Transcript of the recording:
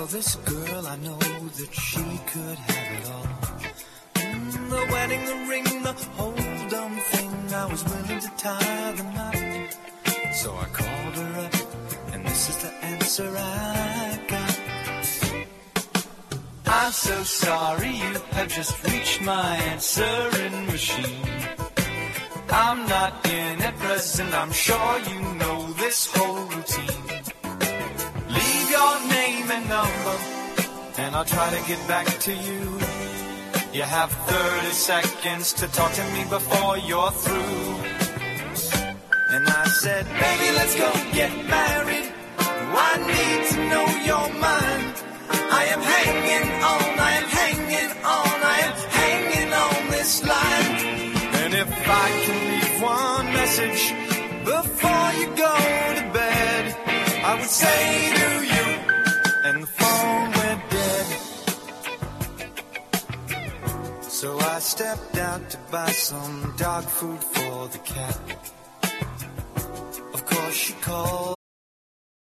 this girl, I know that she could have it all. The wedding, the ring, the whole dumb thing, I was willing to tie the knot. So I called her up, and this is the answer I got. I'm so sorry, you have just reached my answering machine. I'm not in at present, I'm sure you know this whole routine. Leave your name and number, and I'll try to get back to you. You have 30 seconds to talk to me before you're through. And I said, baby, let's go get married. I need to know your mind. I am hanging on, I am hanging on, I am hanging on this line. And if I can leave one message before you go to bed, I would say to you, and the phone went dead. So I stepped out to buy some dog food for the cat. Of course she called.